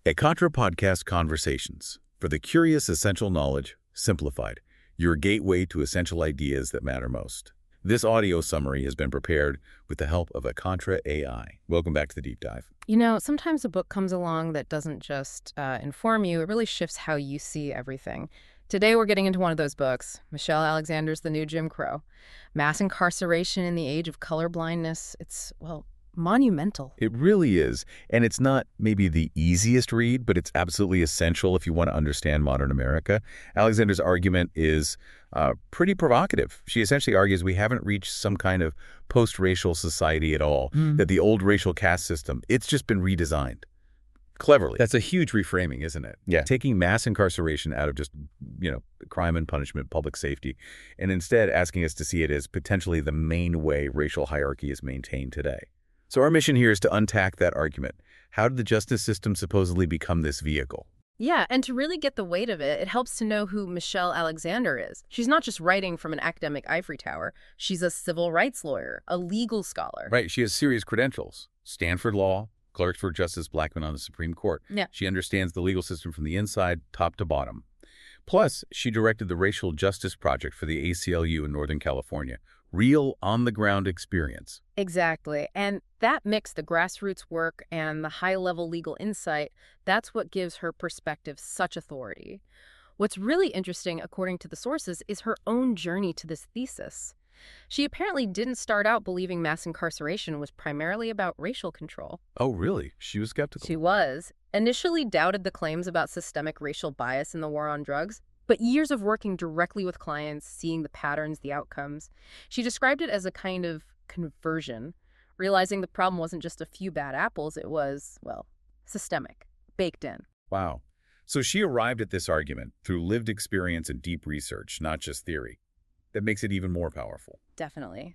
A Contra Podcast Conversations, for the curious essential knowledge, simplified, your gateway to essential ideas that matter most. This audio summary has been prepared with the help of a Contra AI. Welcome back to the deep dive. You know, sometimes a book comes along that doesn't just inform you, it really shifts how you see everything. Today we're getting into one of those books, Michelle Alexander's The New Jim Crow. Mass incarceration in the age of colorblindness. It's, well, monumental. It really is, and it's not maybe the easiest read, but it's absolutely essential if you want to understand modern America. Alexander's argument is pretty provocative. She essentially argues we haven't reached some kind of post-racial society at all, that the old racial caste system, it's just been redesigned. Cleverly. That's a huge reframing, isn't it? Yeah. Taking mass incarceration out of just, crime and punishment, public safety, and instead asking us to see it as potentially the main way racial hierarchy is maintained today. So our mission here is to unpack that argument. How did the justice system supposedly become this vehicle? Yeah, and to really get the weight of it, it helps to know who Michelle Alexander is. She's not just writing from an academic ivory tower. She's a civil rights lawyer, a legal scholar. Right. She has serious credentials. Stanford Law, clerked for Justice Blackmun on the Supreme Court. Yeah. She understands the legal system from the inside, top to bottom. Plus, she directed the Racial Justice Project for the ACLU in Northern California. Real on-the-ground experience. Exactly. And that mix, the grassroots work and the high-level legal insight, that's what gives her perspective such authority. What's really interesting, according to the sources, is her own journey to this thesis. She apparently didn't start out believing mass incarceration was primarily about racial control. Oh, really? She was skeptical. She was. Initially doubted the claims about systemic racial bias in the war on drugs, but years of working directly with clients, seeing the patterns, the outcomes, she described it as a kind of conversion, realizing the problem wasn't just a few bad apples, it was, well, systemic, baked in. Wow. So she arrived at this argument through lived experience and deep research, not just theory. That makes it even more powerful. Definitely.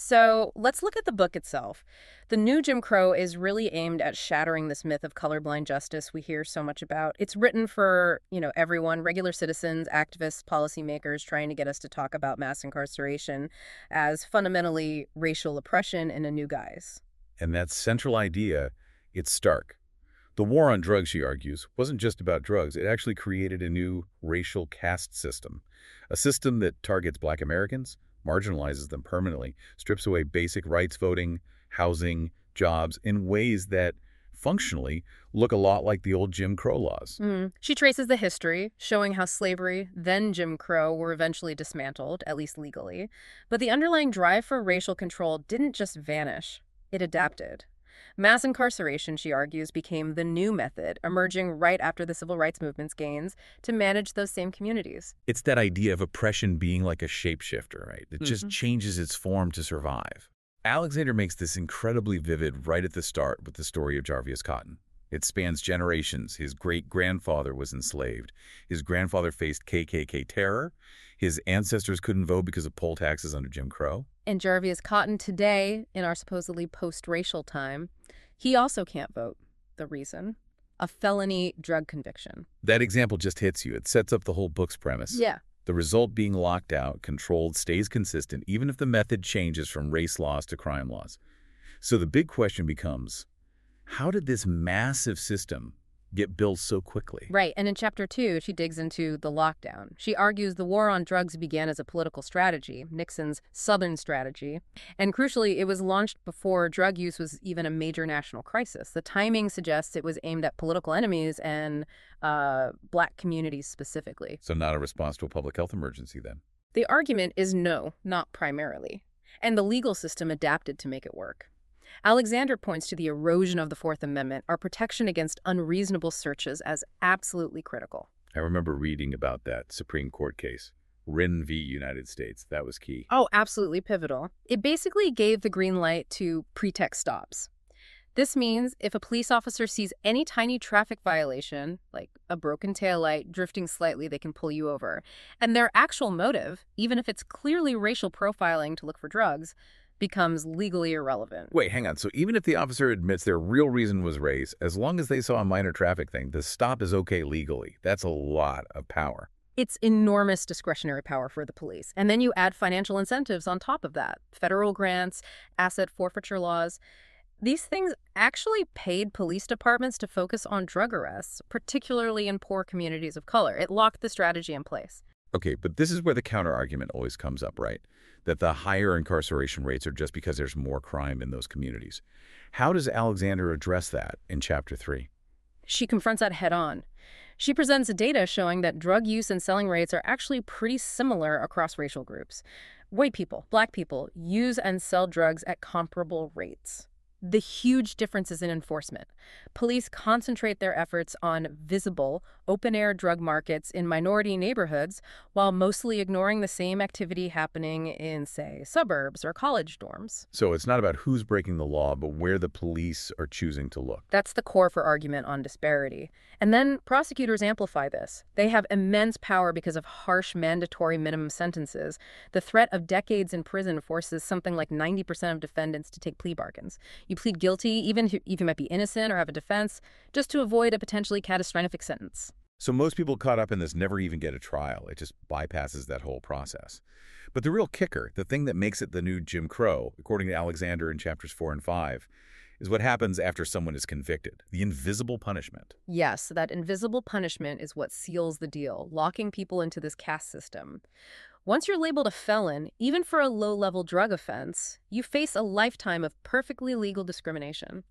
So let's look at the book itself. The New Jim Crow is really aimed at shattering this myth of colorblind justice we hear so much about. It's written for, everyone, regular citizens, activists, policymakers, trying to get us to talk about mass incarceration as fundamentally racial oppression in a new guise. And that central idea, it's stark. The war on drugs, she argues, wasn't just about drugs. It actually created a new racial caste system, a system that targets Black Americans, marginalizes them permanently, strips away basic rights, voting, housing, jobs in ways that functionally look a lot like the old Jim Crow laws. She traces the history, showing how slavery, then Jim Crow, were eventually dismantled, at least legally. But the underlying drive for racial control didn't just vanish. It adapted. Mass incarceration, she argues, became the new method, emerging right after the civil rights movement's gains to manage those same communities. It's that idea of oppression being like a shapeshifter, right? It just changes its form to survive. Alexander makes this incredibly vivid right at the start with the story of Jarvis Cotton. It spans generations. His great-grandfather was enslaved. His grandfather faced KKK terror. His ancestors couldn't vote because of poll taxes under Jim Crow. And Jarvis Cotton today, in our supposedly post-racial time, he also can't vote. The reason? A felony drug conviction. That example just hits you. It sets up the whole book's premise. Yeah. The result being locked out, controlled, stays consistent, even if the method changes from race laws to crime laws. So the big question becomes, how did this massive system get built so quickly? Right, and in Chapter 2, she digs into the lockdown. She argues the war on drugs began as a political strategy, Nixon's Southern strategy, and crucially, it was launched before drug use was even a major national crisis. The timing suggests it was aimed at political enemies and Black communities specifically. So not a response to a public health emergency then? The argument is no, not primarily. And the legal system adapted to make it work. Alexander points to the erosion of the Fourth Amendment, our protection against unreasonable searches, as absolutely critical. I remember reading about that Supreme Court case, Wren v. United States. That was key. Oh, absolutely pivotal. It basically gave the green light to pretext stops. This means if a police officer sees any tiny traffic violation, like a broken taillight, drifting slightly, they can pull you over. And their actual motive, even if it's clearly racial profiling to look for drugs, becomes legally irrelevant. Wait, hang on. So even if the officer admits their real reason was race, as long as they saw a minor traffic thing, the stop is okay legally. That's a lot of power. It's enormous discretionary power for the police. And then you add financial incentives on top of that. Federal grants, asset forfeiture laws. These things actually paid police departments to focus on drug arrests, particularly in poor communities of color. It locked the strategy in place. Okay, but this is where the counterargument always comes up, right? That the higher incarceration rates are just because there's more crime in those communities. How does Alexander address that in Chapter 3? She confronts that head on. She presents data showing that drug use and selling rates are actually pretty similar across racial groups. White people, black people use and sell drugs at comparable rates. The huge differences in enforcement. Police concentrate their efforts on visible, open-air drug markets in minority neighborhoods while mostly ignoring the same activity happening in, say, suburbs or college dorms. So it's not about who's breaking the law, but where the police are choosing to look. That's the core for argument on disparity. And then prosecutors amplify this. They have immense power because of harsh mandatory minimum sentences. The threat of decades in prison forces something like 90% of defendants to take plea bargains. You plead guilty, even if you might be innocent or have a defense, just to avoid a potentially catastrophic sentence. So most people caught up in this never even get a trial. It just bypasses that whole process. But the real kicker, the thing that makes it the new Jim Crow, according to Alexander in Chapters 4 and 5, is what happens after someone is convicted, the invisible punishment. Yes, that invisible punishment is what seals the deal, locking people into this caste system. Once you're labeled a felon, even for a low-level drug offense, you face a lifetime of perfectly legal discrimination.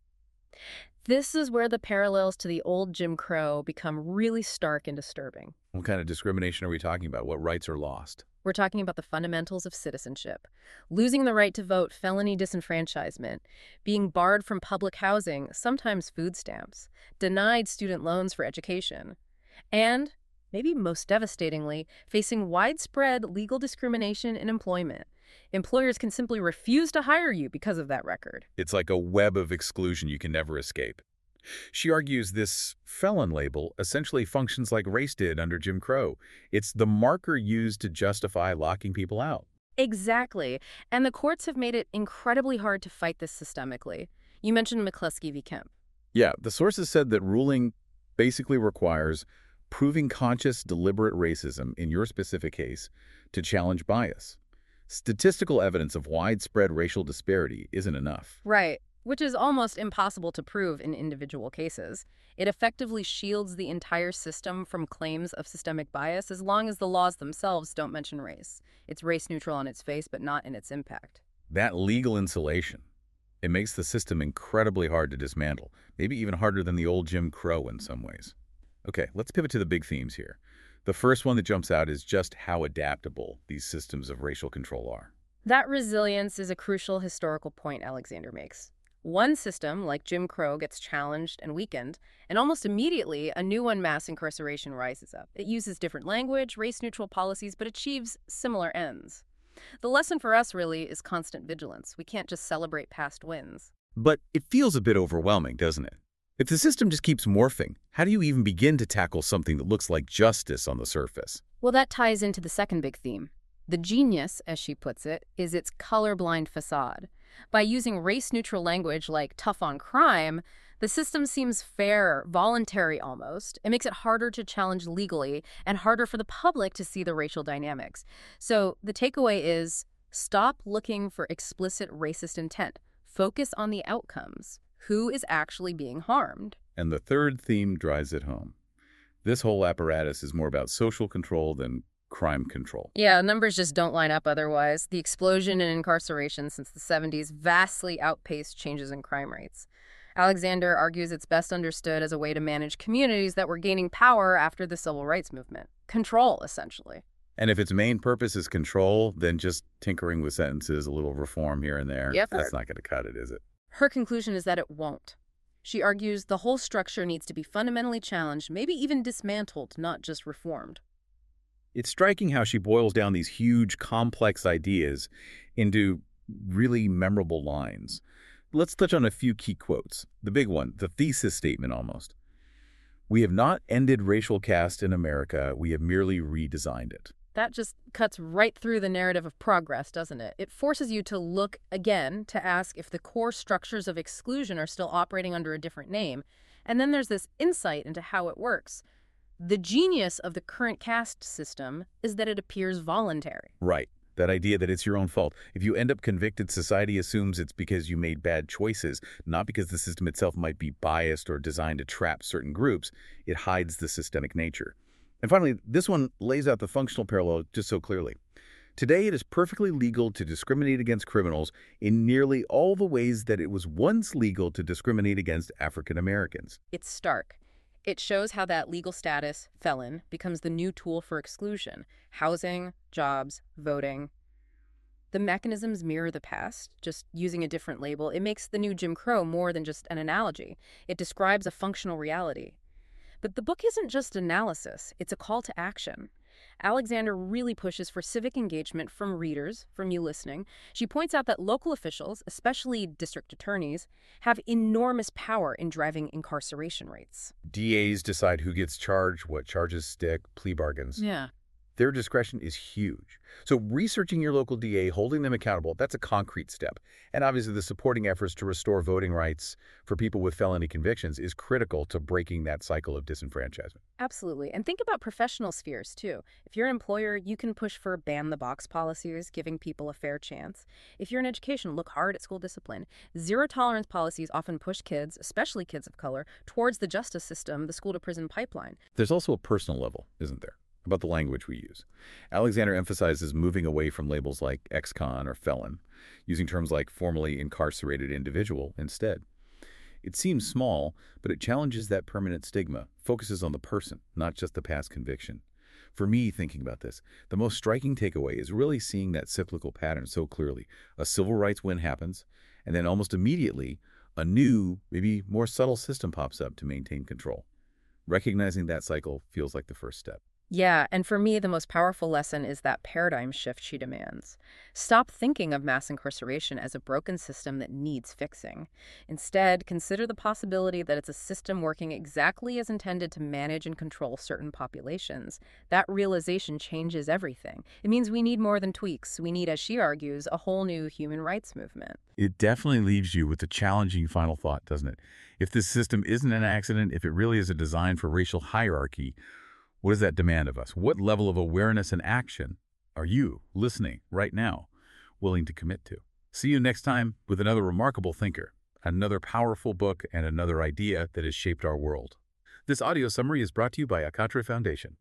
This is where the parallels to the old Jim Crow become really stark and disturbing. What kind of discrimination are we talking about? What rights are lost? We're talking about the fundamentals of citizenship. Losing the right to vote, felony disenfranchisement, being barred from public housing, sometimes food stamps, denied student loans for education, and, maybe most devastatingly, facing widespread legal discrimination in employment. Employers can simply refuse to hire you because of that record. It's like a web of exclusion you can never escape. She argues this felon label essentially functions like race did under Jim Crow. It's the marker used to justify locking people out. Exactly. And the courts have made it incredibly hard to fight this systemically. You mentioned McCluskey v. Kemp. Yeah, the sources said that ruling basically requires proving conscious, deliberate racism in your specific case to challenge bias. Statistical evidence of widespread racial disparity isn't enough. Right. Which is almost impossible to prove in individual cases. It effectively shields the entire system from claims of systemic bias as long as the laws themselves don't mention race. It's race neutral on its face, but not in its impact. That legal insulation, it makes the system incredibly hard to dismantle, maybe even harder than the old Jim Crow in some ways. Okay, let's pivot to the big themes here. The first one that jumps out is just how adaptable these systems of racial control are. That resilience is a crucial historical point Alexander makes. One system, like Jim Crow, gets challenged and weakened, and almost immediately a new one, mass incarceration, rises up. It uses different language, race-neutral policies, but achieves similar ends. The lesson for us, really, is constant vigilance. We can't just celebrate past wins. But it feels a bit overwhelming, doesn't it? If the system just keeps morphing, how do you even begin to tackle something that looks like justice on the surface? Well, that ties into the second big theme. The genius, as she puts it, is its colorblind facade. By using race-neutral language like tough on crime, the system seems fair, voluntary almost. It makes it harder to challenge legally and harder for the public to see the racial dynamics. So the takeaway is, stop looking for explicit racist intent. Focus on the outcomes. Who is actually being harmed? And the third theme drives it home. This whole apparatus is more about social control than crime control. Yeah, numbers just don't line up otherwise. The explosion in incarceration since the 70s vastly outpaced changes in crime rates. Alexander argues it's best understood as a way to manage communities that were gaining power after the civil rights movement. Control, essentially. And if its main purpose is control, then just tinkering with sentences, a little reform here and there, that's not going to cut it, is it? Her conclusion is that it won't. She argues the whole structure needs to be fundamentally challenged, maybe even dismantled, not just reformed. It's striking how she boils down these huge, complex ideas into really memorable lines. Let's touch on a few key quotes. The big one, the thesis statement almost. We have not ended racial caste in America, we have merely redesigned it. That just cuts right through the narrative of progress, doesn't it? It forces you to look again to ask if the core structures of exclusion are still operating under a different name. And then there's this insight into how it works. The genius of the current caste system is that it appears voluntary. Right. That idea that it's your own fault. If you end up convicted, society assumes it's because you made bad choices, not because the system itself might be biased or designed to trap certain groups. It hides the systemic nature. And finally, this one lays out the functional parallel just so clearly. Today, it is perfectly legal to discriminate against criminals in nearly all the ways that it was once legal to discriminate against African Americans. It's stark. It shows how that legal status, felon, becomes the new tool for exclusion. Housing, jobs, voting. The mechanisms mirror the past, just using a different label. It makes the new Jim Crow more than just an analogy. It describes a functional reality. But the book isn't just analysis, it's a call to action. Alexander really pushes for civic engagement from readers, from you listening. She points out that local officials, especially district attorneys, have enormous power in driving incarceration rates. DAs decide who gets charged, what charges stick, plea bargains. Yeah. Their discretion is huge. So researching your local DA, holding them accountable, that's a concrete step. And obviously the supporting efforts to restore voting rights for people with felony convictions is critical to breaking that cycle of disenfranchisement. Absolutely. And think about professional spheres, too. If you're an employer, you can push for ban-the-box policies, giving people a fair chance. If you're in education, look hard at school discipline. Zero-tolerance policies often push kids, especially kids of color, towards the justice system, the school-to-prison pipeline. There's also a personal level, isn't there, about the language we use. Alexander emphasizes moving away from labels like ex-con or felon, using terms like formerly incarcerated individual instead. It seems small, but it challenges that permanent stigma, focuses on the person, not just the past conviction. For me, thinking about this, the most striking takeaway is really seeing that cyclical pattern so clearly. A civil rights win happens, and then almost immediately, a new, maybe more subtle system pops up to maintain control. Recognizing that cycle feels like the first step. Yeah, and for me, the most powerful lesson is that paradigm shift she demands. Stop thinking of mass incarceration as a broken system that needs fixing. Instead, consider the possibility that it's a system working exactly as intended to manage and control certain populations. That realization changes everything. It means we need more than tweaks. We need, as she argues, a whole new human rights movement. It definitely leaves you with a challenging final thought, doesn't it? If this system isn't an accident, if it really is a design for racial hierarchy, what does that demand of us? What level of awareness and action are you, listening right now, willing to commit to? See you next time with another remarkable thinker, another powerful book, and another idea that has shaped our world. This audio summary is brought to you by Akatre Foundation.